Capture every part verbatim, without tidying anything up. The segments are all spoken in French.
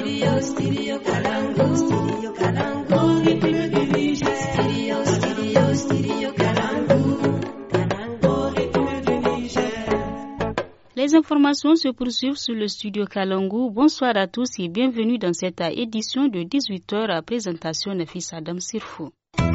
Studio, studio Kalangu, studio Kalangu, studio, studio, studio Kalangu, Kalangu, les informations se poursuivent sur le studio Kalangu. Bonsoir à tous et bienvenue dans cette édition de dix-huit heures à présentation Nafis Adam Sirfou.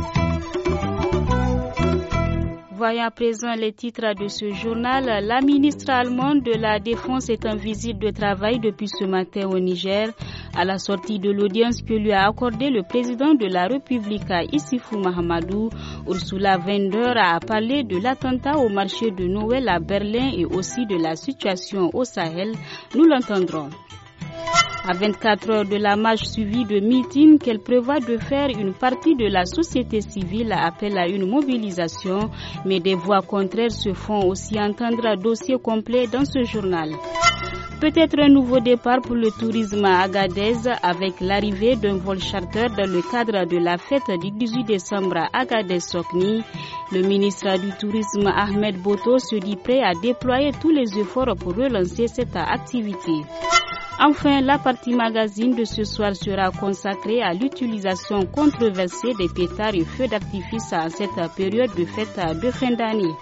Voyons à présent les titres de ce journal. La ministre allemande de la Défense est en visite de travail depuis ce matin au Niger. À la sortie de l'audience que lui a accordée le président de la République, Issoufou Mahamadou, Ursula von der Leyen a parlé de l'attentat au marché de Noël à Berlin et aussi de la situation au Sahel. Nous l'entendrons. À vingt-quatre heures de la marche suivie de meeting qu'elle prévoit de faire, une partie de la société civile appelle à une mobilisation, mais des voix contraires se font aussi entendre. Dossier complet dans ce journal. Peut-être un nouveau départ pour le tourisme à Agadez avec l'arrivée d'un vol charter dans le cadre de la fête du dix-huit décembre à Agadez-Sokni. Le ministre du Tourisme Ahmed Boto se dit prêt à déployer tous les efforts pour relancer cette activité. Enfin, la partie magazine de ce soir sera consacrée à l'utilisation controversée des pétards et feux d'artifice en cette période de fête de fin d'année.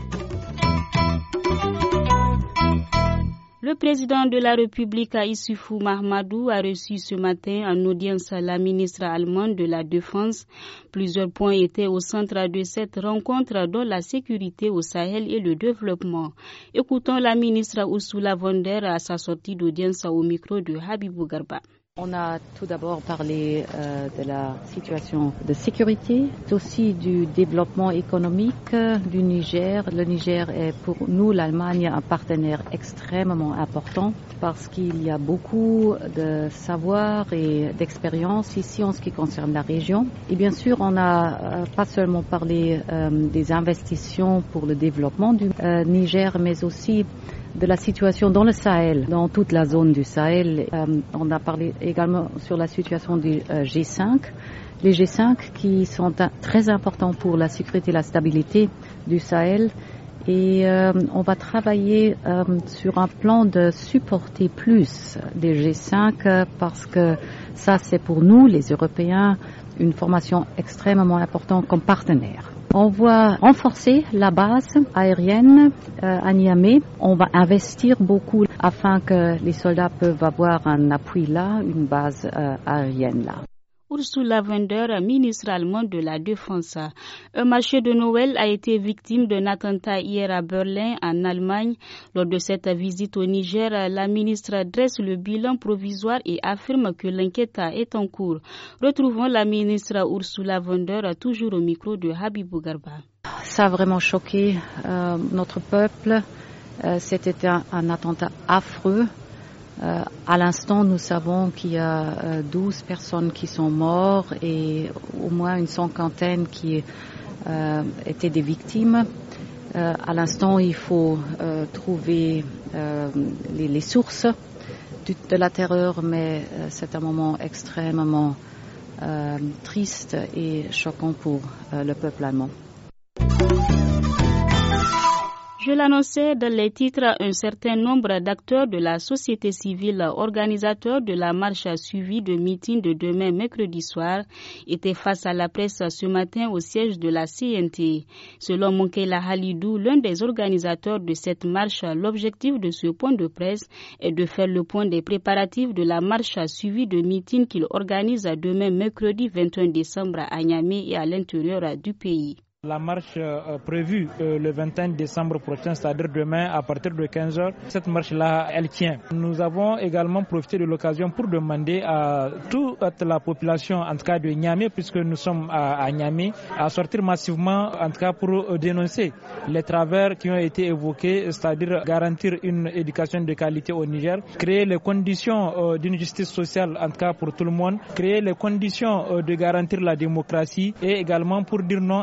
Le président de la République, Issoufou Mahamadou, a reçu ce matin en audience la ministre allemande de la Défense. Plusieurs points étaient au centre de cette rencontre, dont la sécurité au Sahel et le développement. Écoutons la ministre Ursula von der Leyen à sa sortie d'audience au micro de Habibou Garba. On a tout d'abord parlé euh, de la situation de sécurité, aussi du développement économique du Niger. Le Niger est pour nous, l'Allemagne, un partenaire extrêmement important parce qu'il y a beaucoup de savoir et d'expérience ici en ce qui concerne la région. Et bien sûr, on n'a euh, pas seulement parlé euh, des investissements pour le développement du euh, Niger, mais aussi de la situation dans le Sahel, dans toute la zone du Sahel. Euh, on a parlé également sur la situation du euh, G cinq. Les G cinq qui sont un, très importants pour la sécurité et la stabilité du Sahel. Et euh, on va travailler euh, sur un plan de supporter plus des G cinq euh, parce que ça, c'est pour nous, les Européens, une formation extrêmement importante comme partenaire. On va renforcer la base aérienne euh, à Niamey. On va investir beaucoup afin que les soldats peuvent avoir un appui là, une base euh, aérienne là. Ursula von der Leyen, ministre allemande de la Défense. Un marché de Noël a été victime d'un attentat hier à Berlin, en Allemagne. Lors de cette visite au Niger, la ministre dresse le bilan provisoire et affirme que l'enquête est en cours. Retrouvons la ministre Ursula von der Leyen, toujours au micro de Habibou Garba. Ça a vraiment choqué euh, notre peuple. Euh, c'était un, un attentat affreux. Euh, à l'instant, nous savons qu'il y a euh, douze personnes qui sont mortes et au moins une cinquantaine qui euh, étaient des victimes. Euh, à l'instant, il faut euh, trouver euh, les, les sources du, de la terreur, mais euh, c'est un moment extrêmement euh, triste et choquant pour euh, le peuple allemand. Je l'annonçais dans les titres, un certain nombre d'acteurs de la société civile, organisateurs de la marche suivie de meeting de demain mercredi soir, étaient face à la presse ce matin au siège de la C N T. Selon Monkela Halidou, l'un des organisateurs de cette marche, l'objectif de ce point de presse est de faire le point des préparatifs de la marche suivie de meeting qu'il organise demain mercredi vingt et un décembre à Niamey et à l'intérieur du pays. La marche euh, prévue euh, le vingt et un décembre prochain, c'est-à-dire demain à partir de quinze heures, cette marche-là, elle tient. Nous avons également profité de l'occasion pour demander à toute la population, en tout cas de Niamey, puisque nous sommes à, à Niamey, à sortir massivement, en tout cas pour euh, dénoncer les travers qui ont été évoqués, c'est-à-dire garantir une éducation de qualité au Niger, créer les conditions euh, d'une justice sociale, en tout cas pour tout le monde, créer les conditions euh, de garantir la démocratie et également pour dire non, en tout cas,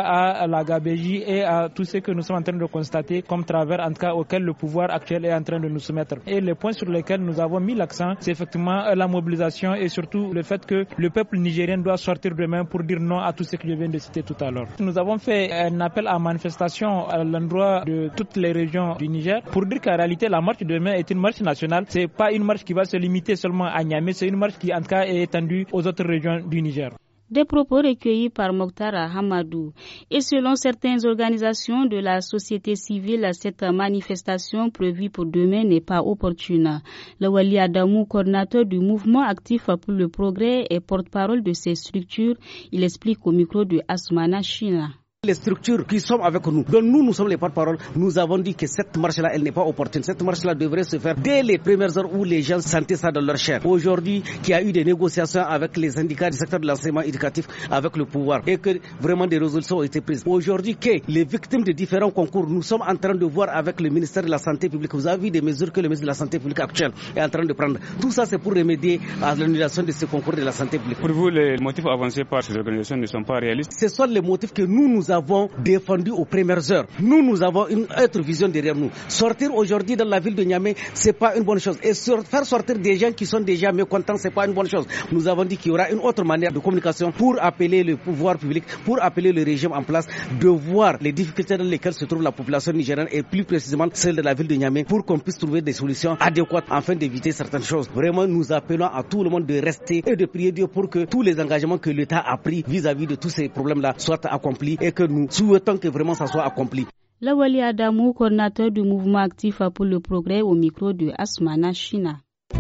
à la gabégie et à tout ce que nous sommes en train de constater comme travers, en tout cas auquel le pouvoir actuel est en train de nous soumettre. Et les points sur lesquels nous avons mis l'accent, c'est effectivement la mobilisation et surtout le fait que le peuple nigérien doit sortir demain pour dire non à tout ce que je viens de citer tout à l'heure. Nous avons fait un appel à manifestation à l'endroit de toutes les régions du Niger pour dire qu'en réalité la marche de demain est une marche nationale. C'est pas une marche qui va se limiter seulement à Niamey, c'est une marche qui en tout cas est étendue aux autres régions du Niger. Des propos recueillis par Mokhtar Hamadou. Et selon certaines organisations de la société civile, cette manifestation prévue pour demain n'est pas opportune. Lawali Adamou, coordinateur du mouvement actif pour le progrès et porte-parole de ces structures, il explique au micro de Asmana China. Les structures qui sont avec nous, dont nous, nous sommes les porte-parole, nous avons dit que cette marche-là, elle n'est pas opportune. Cette marche-là devrait se faire dès les premières heures où les gens sentaient ça dans leur chair. Aujourd'hui, qu'il y a eu des négociations avec les syndicats du secteur de l'enseignement éducatif, avec le pouvoir, et que vraiment des résolutions ont été prises. Aujourd'hui, que les victimes de différents concours, nous sommes en train de voir avec le ministère de la Santé publique. Vous avez vu des mesures que le ministre de la Santé publique actuel est en train de prendre. Tout ça, c'est pour remédier à l'annulation de ce concours de la santé publique. Pour vous, les motifs avancés par ces organisations ne sont pas réalistes? Ce sont les motifs que nous, nous avons avons défendu aux premières heures. Nous, nous avons une autre vision derrière nous. Sortir aujourd'hui dans la ville de Niamey, c'est pas une bonne chose. Et sur, faire sortir des gens qui sont déjà mécontents, c'est pas une bonne chose. Nous avons dit qu'il y aura une autre manière de communication pour appeler le pouvoir public, pour appeler le régime en place, de voir les difficultés dans lesquelles se trouve la population nigérienne et plus précisément celle de la ville de Niamey, pour qu'on puisse trouver des solutions adéquates afin d'éviter certaines choses. Vraiment, nous appelons à tout le monde de rester et de prier Dieu pour que tous les engagements que l'État a pris vis-à-vis de tous ces problèmes-là soient accomplis et que nous souhaitons que vraiment ça soit accompli. Lawali Adamou, coordinateur du mouvement actif pour le progrès, au micro de Asmana China.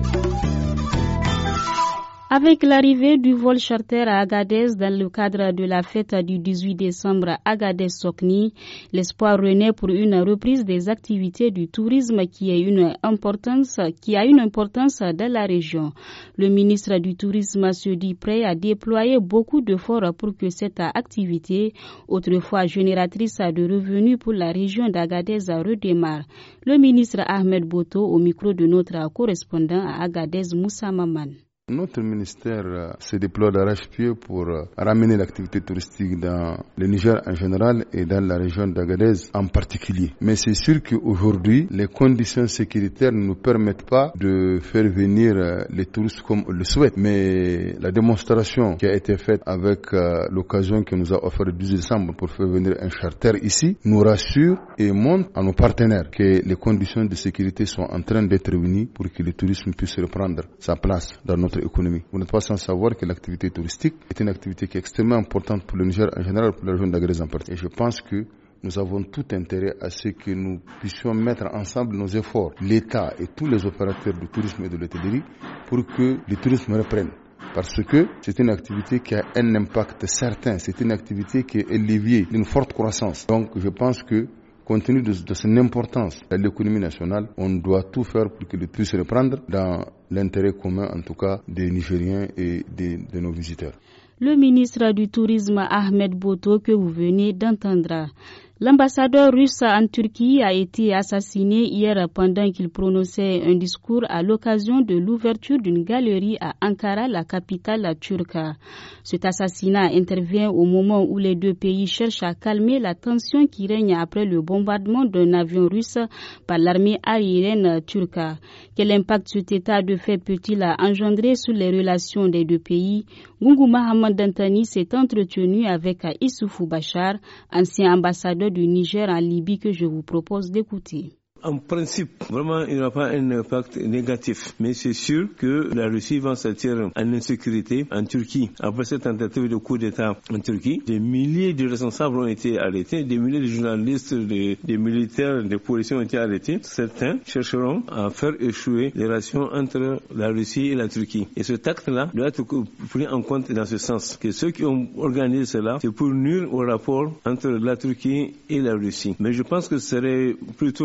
Avec l'arrivée du vol charter à Agadez dans le cadre de la fête du dix-huit décembre Agadez-Sokni, l'espoir renaît pour une reprise des activités du tourisme qui a une importance, qui a une importance dans la région. Le ministre du Tourisme se dit prêt à déployer beaucoup d'efforts pour que cette activité, autrefois génératrice de revenus pour la région d'Agadez, redémarre. Le ministre Ahmed Boto au micro de notre correspondant à Agadez, Moussa Maman. Notre ministère se déploie d'arrache-pied pour ramener l'activité touristique dans le Niger en général et dans la région d'Agadez en particulier. Mais c'est sûr qu'aujourd'hui, les conditions sécuritaires ne nous permettent pas de faire venir les touristes comme on le souhaite. Mais la démonstration qui a été faite avec l'occasion que nous a offert le douze décembre pour faire venir un charter ici nous rassure et montre à nos partenaires que les conditions de sécurité sont en train d'être réunies pour que le tourisme puisse reprendre sa place dans notre économie. Vous n'êtes pas sans savoir que l'activité touristique est une activité qui est extrêmement importante pour le Niger en général, pour la région d'Agadez en particulier. Et je pense que nous avons tout intérêt à ce que nous puissions mettre ensemble nos efforts, l'État et tous les opérateurs du tourisme et de l'hôtellerie, pour que le tourisme reprenne. Parce que c'est une activité qui a un impact certain, c'est une activité qui est levier d'une forte croissance. Donc je pense que compte tenu de, de son importance à l'économie nationale, on doit tout faire pour que le puisse reprendre dans l'intérêt commun, en tout cas, des Nigériens et des, de nos visiteurs. Le ministre du Tourisme Ahmed Boto que vous venez d'entendre. L'ambassadeur russe en Turquie a été assassiné hier pendant qu'il prononçait un discours à l'occasion de l'ouverture d'une galerie à Ankara, la capitale turque. Cet assassinat intervient au moment où les deux pays cherchent à calmer la tension qui règne après le bombardement d'un avion russe par l'armée aérienne turque. Quel impact cet état de fait peut-il engendrer sur les relations des deux pays? Gungu Mohamed Dantani s'est entretenu avec Issoufou Bachar, ancien ambassadeur du Niger en Libye, que je vous propose d'écouter. En principe, vraiment, il n'y aura pas un impact négatif. Mais c'est sûr que la Russie va sortir en insécurité en Turquie. Après cette tentative de coup d'État en Turquie, des milliers de responsables ont été arrêtés, des milliers de journalistes, des, des militaires, des policiers ont été arrêtés. Certains chercheront à faire échouer les relations entre la Russie et la Turquie. Et ce acte-là doit être pris en compte dans ce sens. Que ceux qui ont organisé cela, c'est pour nuire au rapport entre la Turquie et la Russie. Mais je pense que ce serait plutôt l'inverse.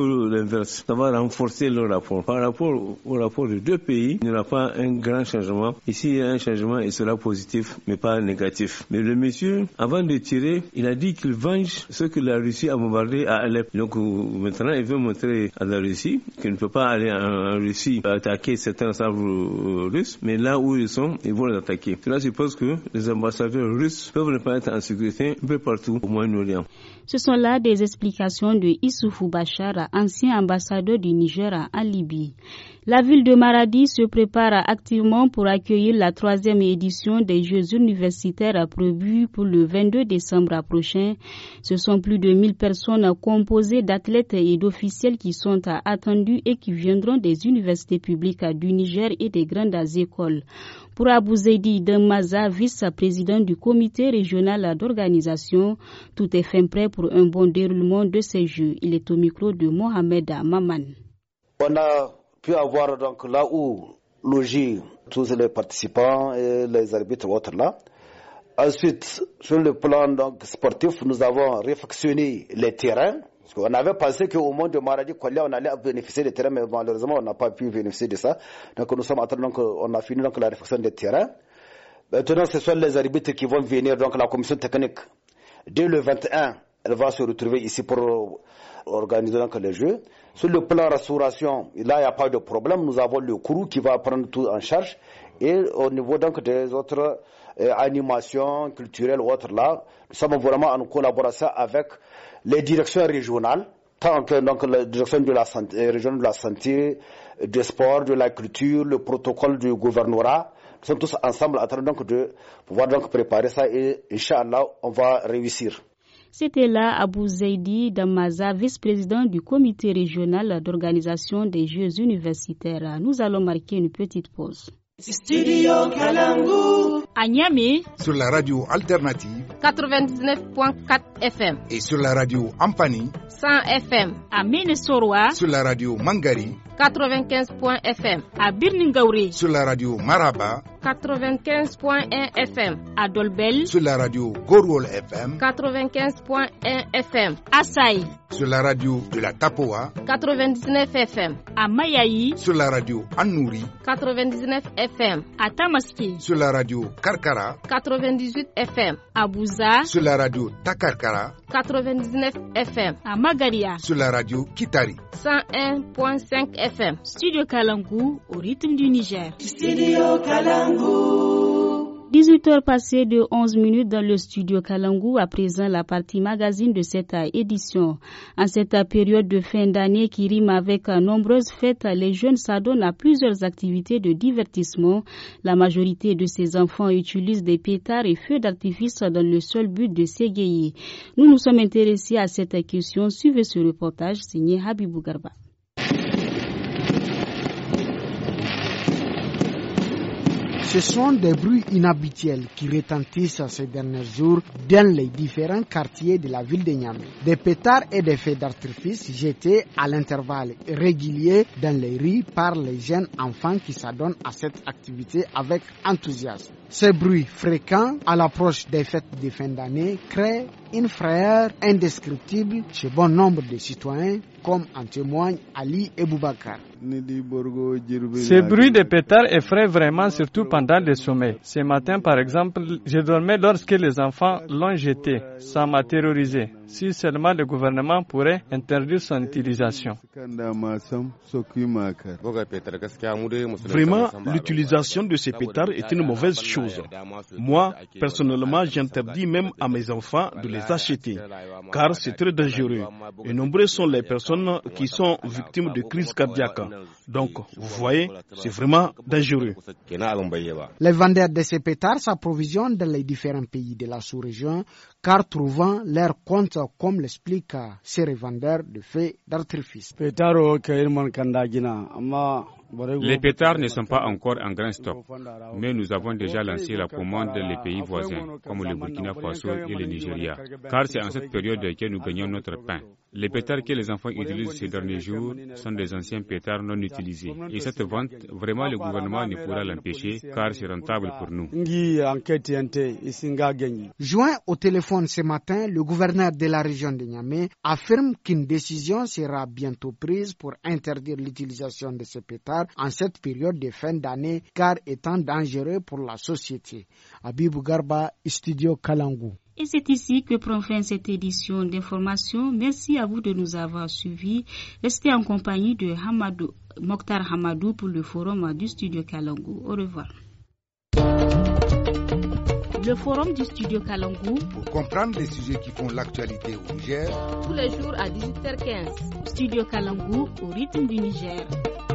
l'inverse. Ça va renforcer le rapport. Par rapport au rapport des deux pays, il n'y aura pas un grand changement. Ici, il y a un changement, il sera positif, mais pas négatif. Mais le monsieur, avant de tirer, il a dit qu'il venge ce que la Russie a bombardé à Alep. Donc maintenant, il veut montrer à la Russie qu'il ne peut pas aller en Russie attaquer certains sabres russes, mais là où ils sont, ils vont les attaquer. Cela suppose que les ambassadeurs russes peuvent ne pas être en sécurité un peu partout au Moyen-Orient. Ce sont là des explications de Issoufou Bachar, ancien ambassadeur du Niger en Libye. La ville de Maradi se prépare activement pour accueillir la troisième édition des Jeux universitaires prévus pour le vingt-deux décembre prochain. Ce sont plus de mille personnes composées d'athlètes et d'officiels qui sont attendus et qui viendront des universités publiques du Niger et des grandes écoles. Pour Abou Zaidi Damaza, vice-président du comité régional d'organisation, tout est fait prêt pour un bon déroulement de ces Jeux. Il est au micro de Mohamed Maman. On a pu avoir donc là où loger tous les participants et les arbitres autres là. Ensuite, sur le plan donc sportif, nous avons réfectionné les terrains. Parce qu'on avait pensé qu'au moins de Maradi, on allait bénéficier des terrains, mais malheureusement, on n'a pas pu bénéficier de ça. Donc, nous sommes en train, donc, on a fini donc la réfection des terrains. Maintenant, ce sont les arbitres qui vont venir, donc la commission technique. Dès le vingt et un, elle va se retrouver ici pour organiser donc les Jeux. Sur le plan restauration, là, il n'y a pas de problème. Nous avons le crew qui va prendre tout en charge. Et au niveau donc des autres euh, animations culturelles ou autres là, nous sommes vraiment en collaboration avec les directions régionales, tant que donc la direction de la santé, régionale de la santé, du sport, de la culture, le protocole du gouvernorat. Nous sommes tous ensemble en train donc de pouvoir donc préparer ça et Inch'Allah, on va réussir. C'était là Abou Zaidi Damaza, vice-président du comité régional d'organisation des Jeux universitaires. Nous allons marquer une petite pause. Studio Kalangu à Niamey sur la radio alternative quatre-vingt-dix-neuf point quatre F M et sur la radio Ampani cent F M à Ménesoroa sur la radio Mangari quatre-vingt-quinze point F M à Birningaouré sur la radio Maraba quatre-vingt-quinze point un F M à Dolbel sur la radio Gorwol F M quatre-vingt-quinze point un F M à Saï sur la radio de la Tapoa quatre-vingt-dix-neuf F M à Mayaï sur la radio Annouri quatre-vingt-dix-neuf F M à Tamaské sur la radio Karkara quatre-vingt-dix-huit F M à Bouza sur la radio Takarkara quatre-vingt-dix-neuf F M à Magaria sur la radio Kitari cent un point cinq F M. Studio Kalangu au rythme du Niger. Studio Kalangu. dix-huit heures passées de onze minutes dans le studio Kalangu, à présent la partie magazine de cette édition. En cette période de fin d'année qui rime avec nombreuses fêtes, les jeunes s'adonnent à plusieurs activités de divertissement. La majorité de ces enfants utilisent des pétards et feux d'artifice dans le seul but de s'égayer. Nous nous sommes intéressés à cette question. Suivez ce reportage signé Habibou Garba. Ce sont des bruits inhabituels qui retentissent ces derniers jours dans les différents quartiers de la ville de Niamey. Des pétards et des feux d'artifice jetés à l'intervalle régulier dans les rues par les jeunes enfants qui s'adonnent à cette activité avec enthousiasme. Ces bruits fréquents à l'approche des fêtes de fin d'année créent une frayeur indescriptible chez bon nombre de citoyens, comme en témoigne Ali Eboubakar. Ce bruit de pétards effraie vraiment, surtout pendant les sommets. Ce matin, par exemple, je dormais lorsque les enfants l'ont jeté. Ça m'a terrorisé. Si seulement le gouvernement pourrait interdire son utilisation. Vraiment, l'utilisation de ces pétards est une mauvaise chose. Moi, personnellement, j'interdis même à mes enfants de les acheter, car c'est très dangereux. Et nombreuses sont les personnes qui sont victimes de crises cardiaques. Donc, vous voyez, c'est vraiment dangereux. Les vendeurs de ces pétards s'approvisionnent dans les différents pays de la sous-région, car trouvant leur compte, comme l'explique ces revendeurs de feux d'artifice. Les pétards ne sont pas encore en grand stock, mais nous avons déjà lancé la commande dans les pays voisins, comme le Burkina Faso et le Nigeria, car c'est en cette période que nous gagnons notre pain. Les pétards que les enfants utilisent ces derniers jours sont des anciens pétards non utilisés. Et cette vente, vraiment, le gouvernement ne pourra l'empêcher, car c'est rentable pour nous. Joint au téléphone ce matin, le gouverneur de la région de Niamey affirme qu'une décision sera bientôt prise pour interdire l'utilisation de ces pétards en cette période de fin d'année, car étant dangereux pour la société. Abibou Garba, Studio Kalangu. Et c'est ici que prend fin cette édition d'information. Merci à vous de nous avoir suivis. Restez en compagnie de Hamadou, Mokhtar Hamadou pour le forum du Studio Kalangu. Au revoir. Le forum du Studio Kalangu. Pour comprendre les sujets qui font l'actualité au Niger. Tous les jours à dix-huit heures quinze. Studio Kalangu au rythme du Niger.